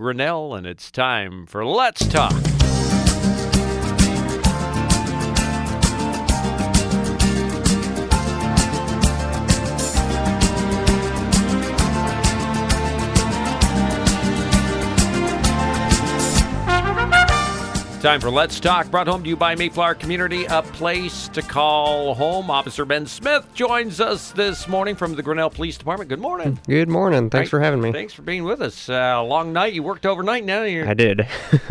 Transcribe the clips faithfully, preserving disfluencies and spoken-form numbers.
Grinnell, and it's time for Let's Talk. Time for Let's Talk, brought home to you by Mayflower Community, a place to call home. Officer Ben Smith joins us this morning from the Grinnell Police Department. Good morning. Good morning. Thanks right. for having me. Thanks for being with us. Uh, long night. You worked overnight now. You're... I did.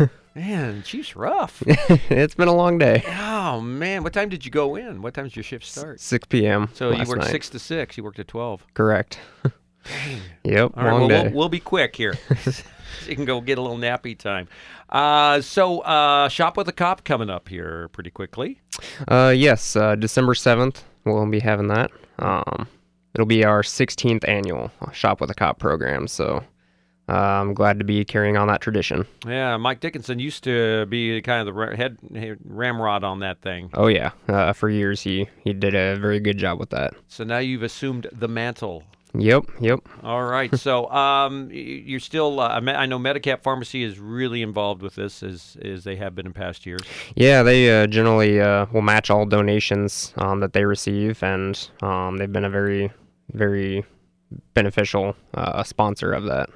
Man, Chief's rough. It's been a long day. Oh, man. What time did you go in? What time did your shift start? six p.m. So last you worked night. six to six. You worked at twelve. Correct. Dang. Yep, All right, long well, day. We'll, we'll be quick here. You can go get a little nappy time. Uh, so, uh, Shop with a Cop coming up here pretty quickly. Uh, yes, uh, December seventh, we'll be having that. Um, it'll be our sixteenth annual Shop with a Cop program, so uh, I'm glad to be carrying on that tradition. Yeah, Mike Dickinson used to be kind of the head ramrod on that thing. Oh, yeah. Uh, for years, he, he did a very good job with that. So now you've assumed the mantle. Yep, yep. All right. So um, you're still, uh, I know Medicap Pharmacy is really involved with this as, as they have been in past years. Yeah, they uh, generally uh, will match all donations um, that they receive, and um, they've been a very, very beneficial uh, sponsor of that.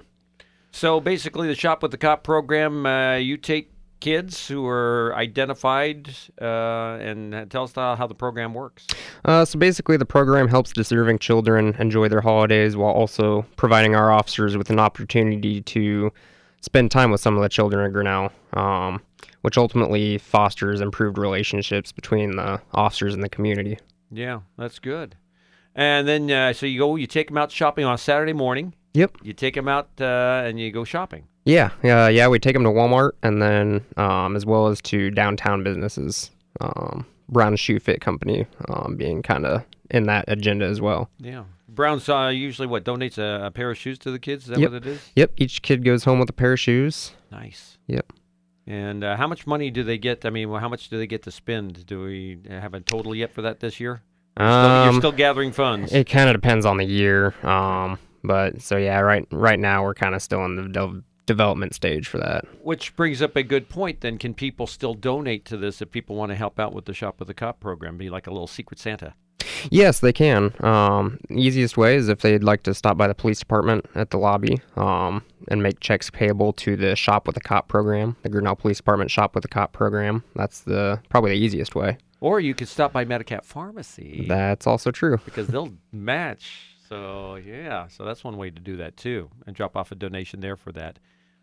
So basically the Shop with the Cop program, uh, you take kids who are identified uh, and tell us how the program works. Uh, so basically the program helps deserving children enjoy their holidays while also providing our officers with an opportunity to spend time with some of the children in Grinnell, um, which ultimately fosters improved relationships between the officers and the community. Yeah, that's good. And then uh, so you go, you take them out shopping on a Saturday morning. Yep. You take them out uh, and you go shopping. Yeah, yeah, yeah. We take them to Walmart and then um, as well as to downtown businesses. Um, Brown Shoe Fit Company um, being kind of in that agenda as well. Yeah. Brown's uh, usually what, donates a, a pair of shoes to the kids? Is that yep. what it is? Yep. Each kid goes home with a pair of shoes. Nice. Yep. And uh, how much money do they get? I mean, well, how much do they get to spend? Do we have a total yet for that this year? You're, um, still, you're still gathering funds. It kind of depends on the year. Um, but so, yeah, right right now we're kind of still in the de- development stage for that. Which brings up a good point then. Can people still donate to this if people want to help out with the Shop with the Cop program? Be like a little Secret Santa? Yes, they can. Um, easiest way is if they'd like to stop by the police department at the lobby um, and make checks payable to the Shop with the Cop program, the Grinnell Police Department Shop with the Cop program. That's the probably the easiest way. Or you could stop by Medicap Pharmacy. That's also true. Because they'll match. So, yeah. So that's one way to do that, too, and drop off a donation there for that.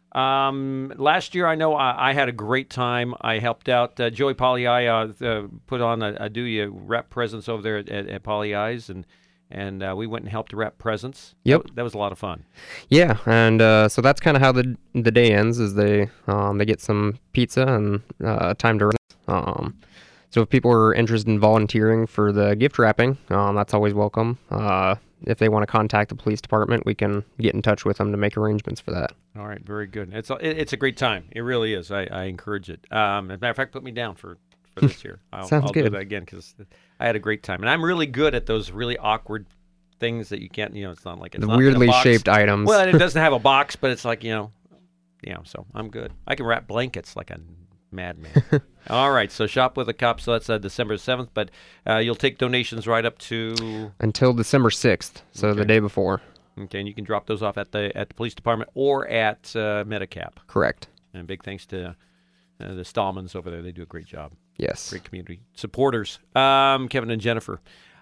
Um, last year, I know I, I had a great time. I helped out uh, Joey Poly-I uh, uh, put on a, a do you rep presence over there at, at, at Poly-I's, and and uh, we went and helped rep presents. Yep, that, that was a lot of fun. Yeah, and uh, so that's kind of how the the day ends. Is they um, they get some pizza and uh, time to rest. Um, so if people are interested in volunteering for the gift wrapping, um, that's always welcome. Uh, if they want to contact the police department, we can get in touch with them to make arrangements for that. All right, very good. It's a, it's a great time. It really is. I, I encourage it. Um, as a matter of fact, put me down for, for this year. I'll, Sounds I'll good. do that again because I had a great time. And I'm really good at those really awkward things that you can't, you know, it's not like it's the not weirdly in a box. shaped items. Well, it doesn't have a box, but it's like, you know, you know, so I'm good. I can wrap blankets like a madman. All right, so Shop with a Cop, so that's uh, December seventh, but uh, you'll take donations right up to... Until December sixth, so okay. the day before. Okay, and you can drop those off at the at the police department or at uh, Medicap. Correct. And big thanks to uh, the Stallmans over there. They do a great job. Yes. Great community supporters, um, Kevin and Jennifer.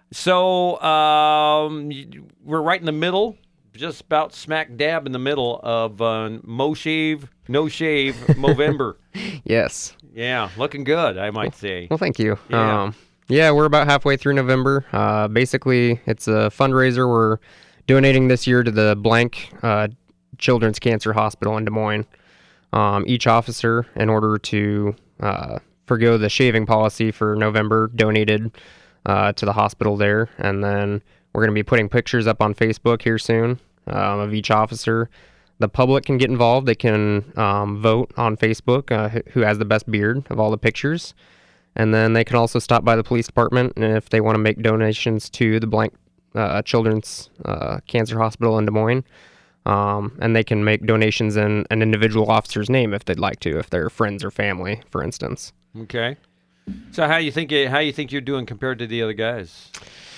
So um, we're right in the middle, just about smack dab in the middle of uh, Mo Shave, No Shave Movember. Yes. Yeah, looking good, I might say. Well, thank you. Yeah. Um, yeah, we're about halfway through November. Uh, basically, it's a fundraiser. We're donating this year to the Blank uh, Children's Cancer Hospital in Des Moines. Um, each officer, in order to uh, forgo the shaving policy for November, donated uh, to the hospital there. And then we're going to be putting pictures up on Facebook here soon um, of each officer. The public can get involved. They can um, vote on Facebook uh, who has the best beard of all the pictures. And then they can also stop by the police department, and if they want to make donations to the Blank uh, Children's uh, Cancer Hospital in Des Moines, Um, and they can make donations in an individual officer's name if they'd like to, if they're friends or family, for instance. Okay. So how you think it, how you think you're doing compared to the other guys?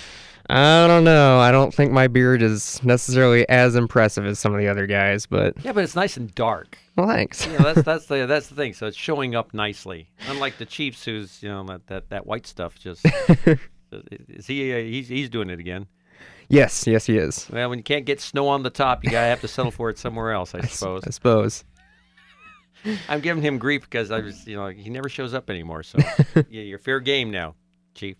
I don't know. I don't think my beard is necessarily as impressive as some of the other guys, but Yeah, but it's nice and dark. well, thanks. Yeah, that's that's the that's the thing. So it's showing up nicely. Unlike the Chiefs, who's you know that that, that white stuff just is he uh, he's he's doing it again. Yes, yes, he is. Well, when you can't get snow on the top, you gotta have to settle for it somewhere else, I suppose. I suppose. I'm giving him grief because I was, you know, he never shows up anymore. So yeah, you're fair game now, Chief.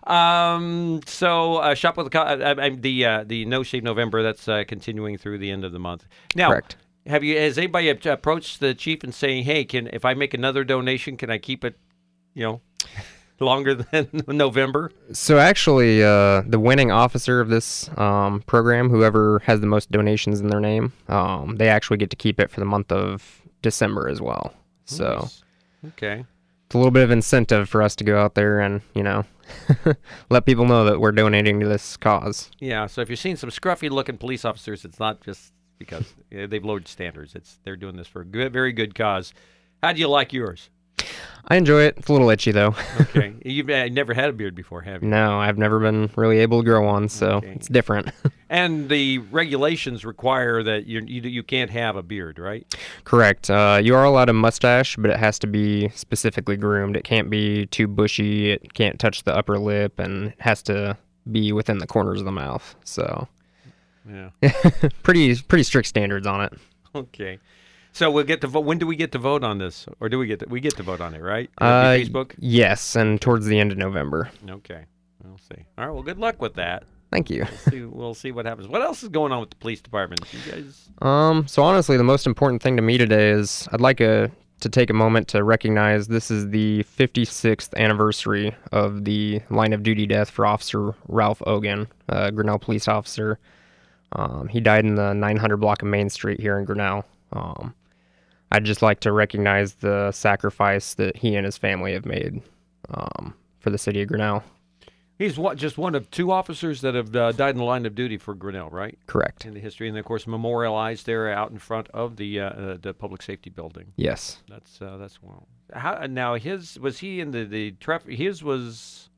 Um, so uh, shop with the co- uh, uh, the uh, the No Shave November that's uh, continuing through the end of the month. Now, Correct. have you has anybody ap- approached the chief and saying, hey, can if I make another donation, can I keep it, you know, longer than November? So actually, uh, the winning officer of this um, program, whoever has the most donations in their name, um, they actually get to keep it for the month of December as well. So Nice. Okay. it's a little bit of incentive for us to go out there and, you know, let people know that we're donating to this cause. Yeah. So if you're seeing some scruffy-looking police officers, it's not just because yeah, they've lowered standards. It's they're doing this for a good, very good cause. How do you like yours? I enjoy it. It's a little itchy, though. Okay. You've uh, never had a beard before, have you? No, I've never been really able to grow one, so Okay. it's different. And the regulations require that you you you can't have a beard, right? Correct. Uh, you are allowed a mustache, but it has to be specifically groomed. It can't be too bushy. It can't touch the upper lip, and it has to be within the corners of the mouth. So, Yeah. pretty pretty strict standards on it. Okay. So we'll get to vote. When do we get to vote on this, or do we get to, we get to vote on it? Right? It'll Uh, be Facebook. Yes, and towards the end of November. Okay. We'll see. All right. Well, good luck with that. Thank you. We'll see, we'll see what happens. What else is going on with the police department? You guys. Um, so honestly, the most important thing to me today is I'd like a, to take a moment to recognize this is the fifty-sixth anniversary of the line of duty death for Officer Ralph Ogan, a Grinnell police officer. Um, he died in the nine hundred block of Main Street here in Grinnell. Um, I'd just like to recognize the sacrifice that he and his family have made um, for the city of Grinnell. He's what, just one of two officers that have uh, died in the line of duty for Grinnell, right? Correct. In the history, and of course memorialized there out in front of the uh, uh, the public safety building. Yes. That's uh, that's well. How now his was he in the the traffic? His was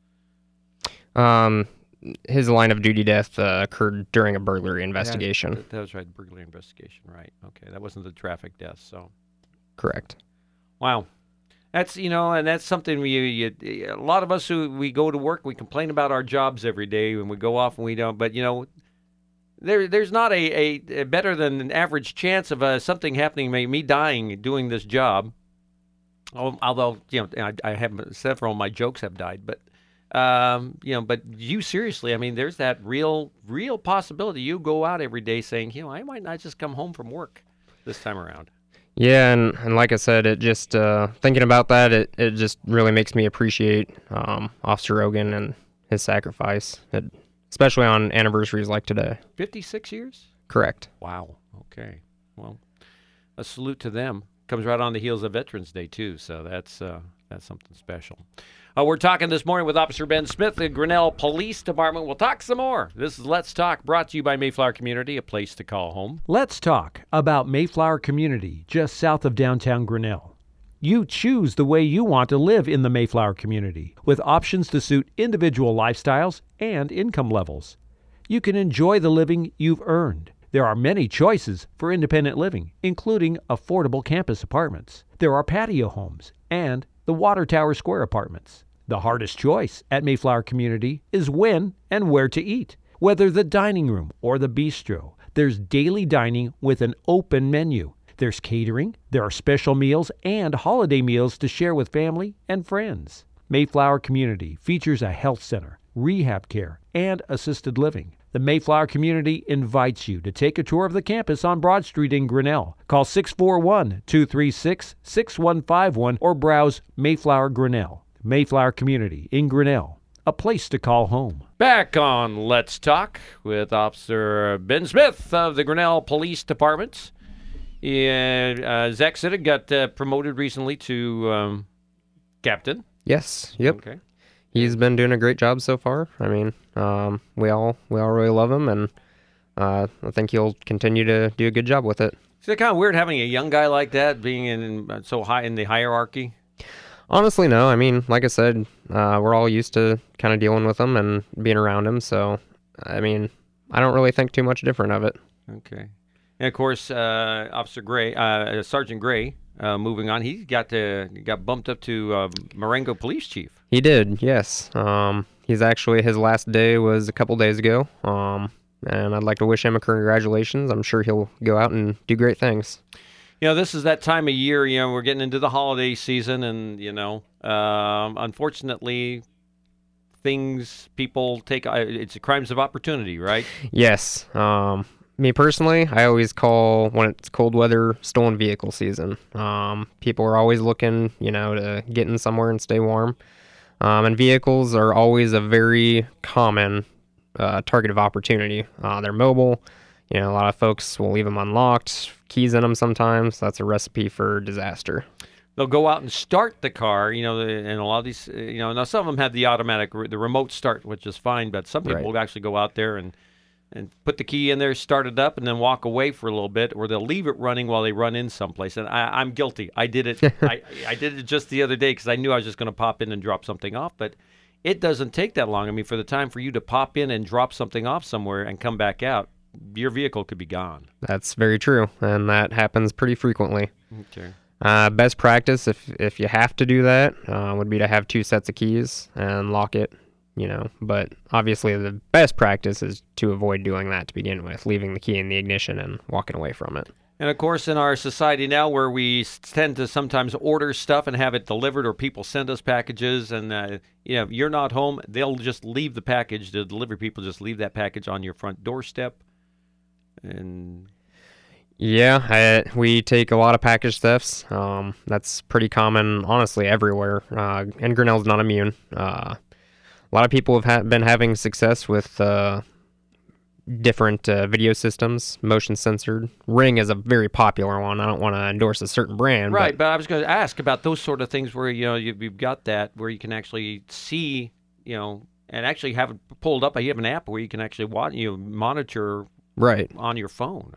Um, his line of duty death uh, occurred during a burglary investigation. That, that was right, burglary investigation, right? Okay, that wasn't the traffic death. So Correct. wow, that's you know, and that's something we you, a lot of us who we go to work, we complain about our jobs every day, and we go off and we don't. But you know, there there's not a, a, a better than an average chance of uh, something happening, me, me dying doing this job. Oh, although you know, I, I have several of my jokes have died, but. Um, you know, but you seriously, I mean, there's that real, real possibility you go out every day saying, you know, I might not just come home from work this time around. Yeah, and, and like I said, it just uh, thinking about that, it, it just really makes me appreciate um, Officer Ogan and his sacrifice, it, especially on anniversaries like today. fifty-six years? Correct. Wow. Okay. Well, a salute to them. Comes right on the heels of Veterans Day, too, so that's uh, that's something special. Uh, we're talking this morning with Officer Ben Smith, the Grinnell Police Department. We'll talk some more. This is Let's Talk, brought to you by Mayflower Community, a place to call home. Let's talk about Mayflower Community, just south of downtown Grinnell. You choose the way you want to live in the Mayflower Community, with options to suit individual lifestyles and income levels. You can enjoy the living you've earned. There are many choices for independent living, including affordable campus apartments. There are patio homes and the Water Tower Square apartments. The hardest choice at Mayflower Community is when and where to eat. Whether the dining room or the bistro, there's daily dining with an open menu. There's catering, there are special meals and holiday meals to share with family and friends. Mayflower Community features a health center, rehab care, and assisted living. The Mayflower Community invites you to take a tour of the campus on Broad Street in Grinnell. Call six four one, two three six, six one five one or browse Mayflower Grinnell. Mayflower Community in Grinnell, a place to call home. Back on Let's Talk with Officer Ben Smith of the Grinnell Police Department. Yeah, uh, Zach Siddig got uh, promoted recently to um, captain. Yes. Yep. Okay. He's been doing a great job so far. I mean, um, we all we all really love him, and uh, I think he'll continue to do a good job with it. Is it kind of weird having a young guy like that being in so high in the hierarchy? Honestly, no. I mean, like I said, uh, we're all used to kind of dealing with him and being around him. So, I mean, I don't really think too much different of it. Okay. And of course, uh, Officer Gray, uh, Sergeant Gray, uh, moving on, he got to got bumped up to uh, Marengo Police Chief. He did, yes. Um, he's actually his last day was a couple days ago. Um, and I'd like to wish him a congratulations. I'm sure he'll go out and do great things. You know, this is that time of year, you know, we're getting into the holiday season, and, you know, um, unfortunately, things people take, uh, it's crimes of opportunity, right? Yes. Um, me personally, I always call when it's cold weather stolen vehicle season. Um, people are always looking, you know, to get in somewhere and stay warm. Um, and vehicles are always a very common uh, target of opportunity. Uh, they're mobile. You know, a lot of folks will leave them unlocked, keys in them sometimes. That's a recipe for disaster. They'll go out and start the car, you know, and a lot of these, you know, now some of them have the automatic, the remote start, which is fine, but some people Right. will actually go out there and, and put the key in there, start it up, and then walk away for a little bit, or they'll leave it running while they run in someplace. And I, I'm guilty. I did it. I, I did it just the other day because I knew I was just going to pop in and drop something off, but it doesn't take that long. I mean, for the time for you to pop in and drop something off somewhere and come back out, your vehicle could be gone. That's very true, and that happens pretty frequently. Okay. Uh, best practice, if if you have to do that, uh, would be to have two sets of keys and lock it, you know. But obviously the best practice is to avoid doing that to begin with, leaving the key in the ignition and walking away from it. And, of course, in our society now where we s- tend to sometimes order stuff and have it delivered, or people send us packages, and uh, you know, if you're not home, they'll just leave the package. The delivery people just leave that package on your front doorstep. And Yeah, I, we take a lot of package thefts. Um, that's pretty common, honestly, everywhere. Uh, and Grinnell's not immune. Uh, a lot of people have ha- been having success with uh, different uh, video systems, motion censored. Ring is a very popular one. I don't want to endorse a certain brand. right, but, but I was going to ask about those sort of things where, you know, you've, you've got that where you can actually see, you know, and actually have it pulled up. You have an app where you can actually watch, you know, monitor right. on your phone.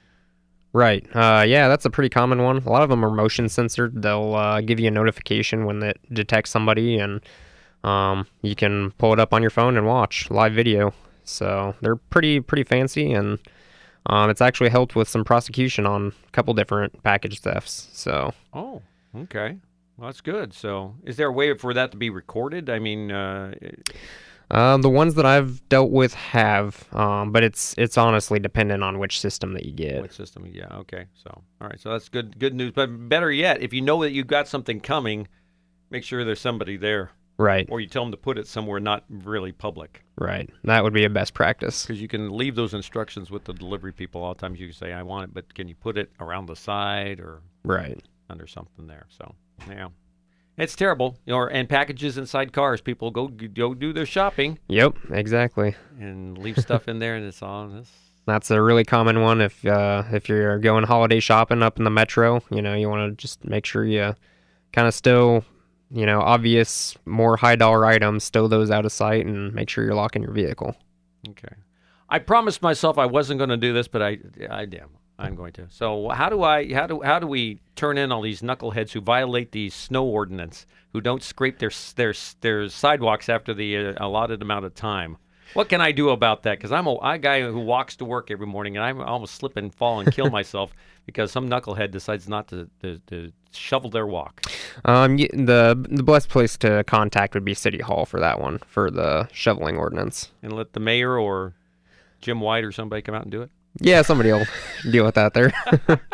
Right. Uh, yeah, that's a pretty common one. A lot of them are motion censored. They'll uh, give you a notification when it detects somebody, and um, you can pull it up on your phone and watch live video. So they're pretty pretty fancy, and um, it's actually helped with some prosecution on a couple different package thefts. So Oh, okay. Well, that's good. So is there a way for that to be recorded? I mean, uh, uh, the ones that I've dealt with have, um, but it's it's honestly dependent on which system that you get. what system? Yeah, okay. So, all right. So that's good good news. But better yet, if you know that you've got something coming, make sure there's somebody there. Right. Or you tell them to put it somewhere not really public. Right. That would be a best practice. Because you can leave those instructions with the delivery people. All the times you can say, I want it, but can you put it around the side or Right. under something there? So, yeah. It's terrible. You know, or, and packages inside cars. People go go do their shopping Yep. Exactly. and leave stuff in there, and it's all this. That's a really common one if uh, if you're going holiday shopping up in the metro. You know, you want to just make sure you kind of stow, you know, obvious, more high dollar items, stow those out of sight, and make sure you're locking your vehicle. Okay. I promised myself I wasn't going to do this, but I, I damn, I'm going to. So how do I, how do, how do we turn in all these knuckleheads who violate the snow ordinance, who don't scrape their their their sidewalks after the uh, allotted amount of time? What can I do about that? Because I'm a, a guy who walks to work every morning, and I almost slip and fall and kill myself because some knucklehead decides not to, to, to shovel their walk. Um, y- the the best place to contact would be City Hall for that one, for the shoveling ordinance. And let the mayor or Jim White or somebody come out and do it? Yeah, somebody will deal with that there.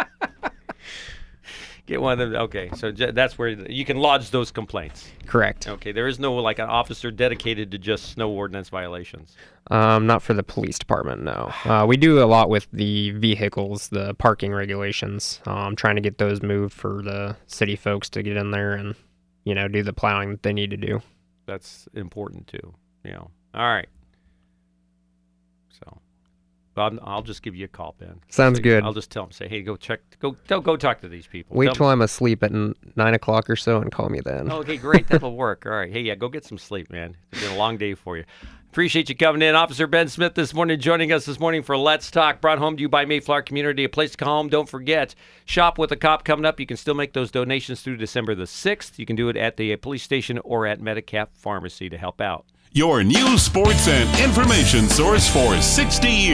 Get one of them. Okay, so j- that's where you can lodge those complaints. Correct. Okay, there is no like an officer dedicated to just snow ordinance violations. Um, not for the police department, no. Uh, we do a lot with the vehicles, the parking regulations. Um, trying to get those moved for the city folks to get in there and, you know, do the plowing that they need to do. That's important too. You know. All right. So, I'll, I'll just give you a call, Ben. Sounds So, good. I'll just tell them, say, hey, go check, go, go, go talk to these people. Wait Tell till them- I'm asleep at n- nine o'clock or so and call me then. Okay, great. That'll work. All right. Hey, yeah, go get some sleep, man. It's been a long day for you. Appreciate you coming in. Officer Ben Smith this morning joining us this morning for Let's Talk. Brought home to you by Mayflower Community, a place to call home. Don't forget, Shop with a Cop coming up. You can still make those donations through December the sixth. You can do it at the police station or at Medicap Pharmacy to help out. Your news, sports, and information source for sixty years.